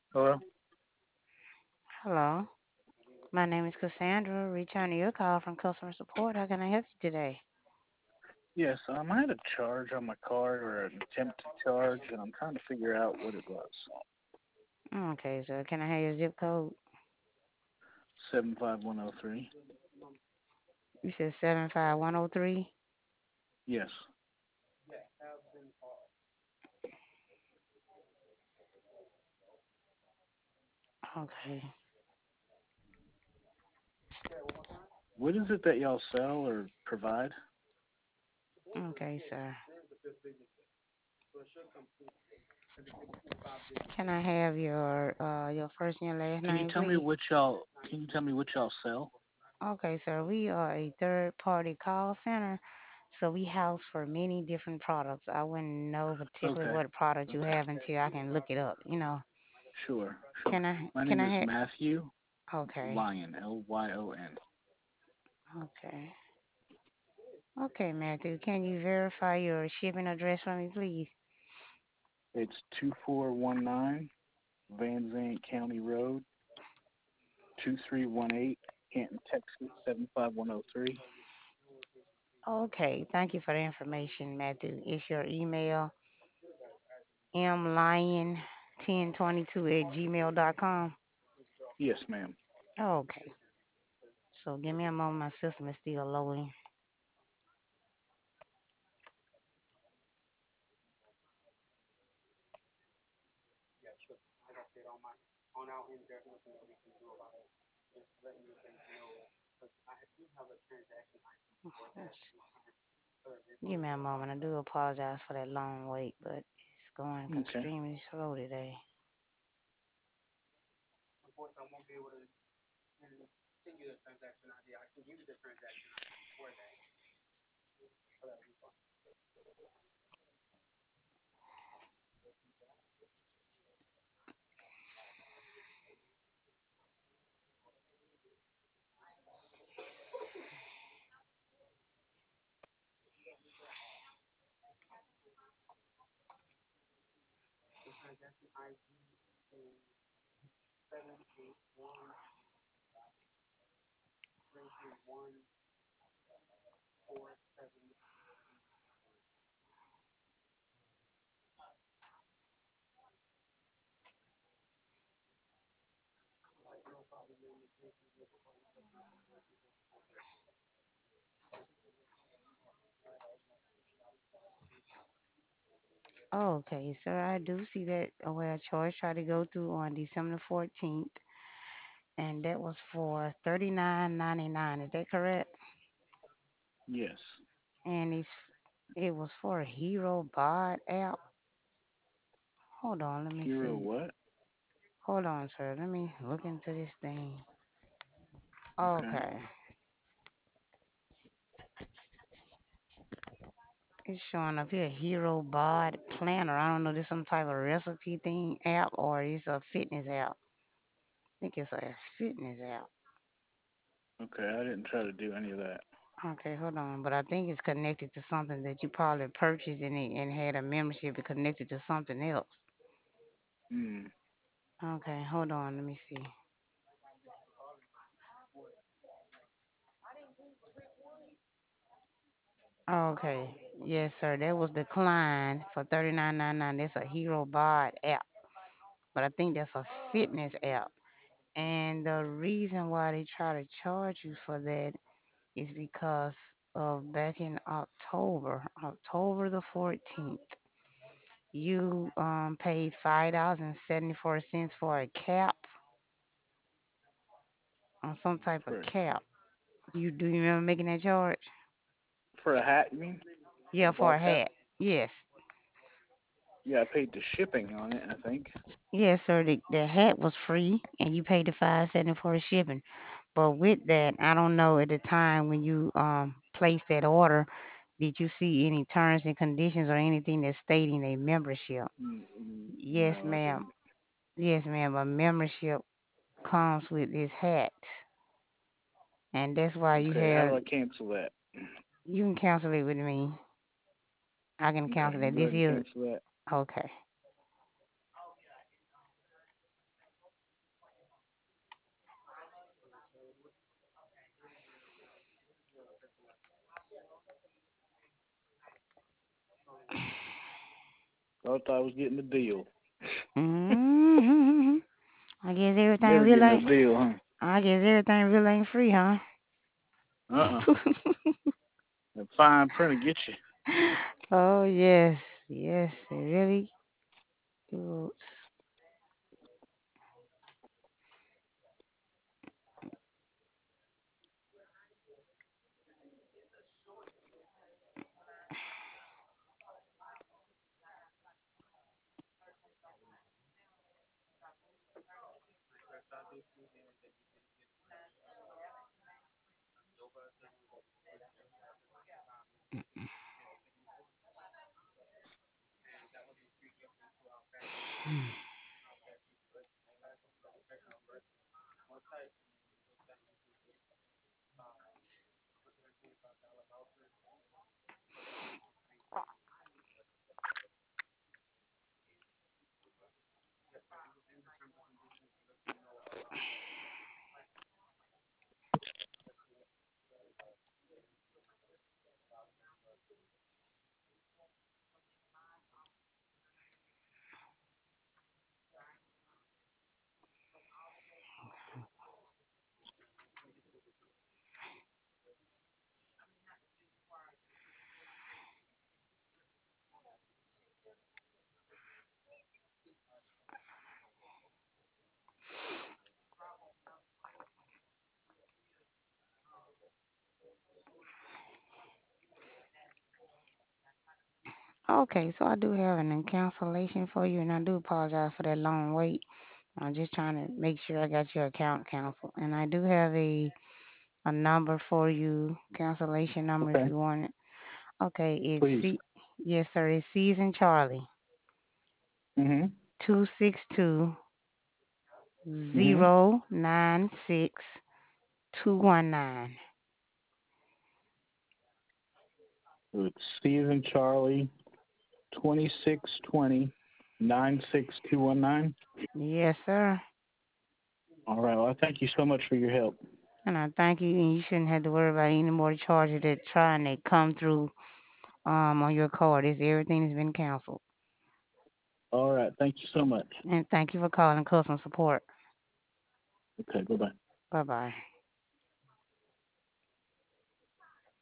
Hello? Hello, my name is Cassandra. Returning your call from customer support. How can I help you today? Yes, I had a charge on my card or an attempt to charge, and I'm trying to figure out what it was. Okay, so can I have your zip code? 75103. You said 75103. Yes. Okay. What is it that y'all sell or provide? Okay, sir. Can I have your first and your last Can you name, tell me please? what y'all can you tell me what y'all sell? Okay, sir. We are a third party call center, so we house for many different products. I wouldn't know particularly Okay. what product you Okay. have until I can look it up. Sure, Can sure. I My can name I is have Matthew Okay. Lyon, Lyon. Okay. Okay, Matthew. Can you verify your shipping address for me, please? It's 2419 Van Zant County Road, 2318, Canton, Texas 75103. Okay, thank you for the information, Matthew. Is your email mlion1022@gmail.com? Yes, ma'am. Okay, so give me a moment. My system is still loading. Give me a moment. I do apologize for that long wait, but it's going Okay. extremely slow today. Okay, sir, I do see that where charge tried to go through on December 14th, and that was for 39.99. Is that correct? Yes. And it was for a Hero Bot app. Hold on, let me Hero see. what? Hold on, sir. Let me look into this thing. Okay. Okay. It's showing up here, Hero Bod Planner. I don't know, this some type of recipe thing app or it's a fitness app. I think it's a fitness app. Okay. I didn't try to do any of that. Okay, hold on. But I think it's connected to something that you probably purchased and had a membership connected to something else. Hmm. Okay, hold on. Let me see. Okay. Yes, sir. That was declined for 39.99. That's a Hero Bod app. But I think that's a fitness app. And the reason why they try to charge you for that is because of back in October the 14th, you paid $5.74 for a cap on some type of For cap. You remember making that charge? a hat, you mean? A Yeah, for ball a cap? hat. Yes. Yeah, I paid the shipping on it, I think. Yes, sir. The hat was free and you paid the 5.70 for the shipping. But with that, I don't know at the time when you placed that order, did you see any terms and conditions or anything that's stating a membership? Yes, No, I ma'am. didn't. Yes, ma'am. A membership comes with this hat, and that's why Okay. How do I cancel that? you can cancel it with me. I can Okay. cancel You that. go This ahead and is cancel that. okay. Thought I was getting a deal. Hmm. I guess everything Never real getting a ain't. deal, huh? I guess everything real ain't free, huh? Uh-uh. That fine print will get you. Oh yes, yes, it really good. Okay, so I do have an cancellation for you, and I do apologize for that long wait. I'm just trying to make sure I got your account canceled, and I do have a number for you, cancellation number if Okay, you want it. Okay, please. yes sir, it's Season Charlie Mm-hmm. Mm-hmm. 262 096 219. So it's Season Charlie 2620 96219. Yes sir. All right. Well, I thank you so much for your help. And I thank you, and you shouldn't have to worry about any more charges that trying to come through on your card. It's everything has been canceled. All right. Thank you so much. And thank you for calling customer support. Okay. Bye bye. Bye bye.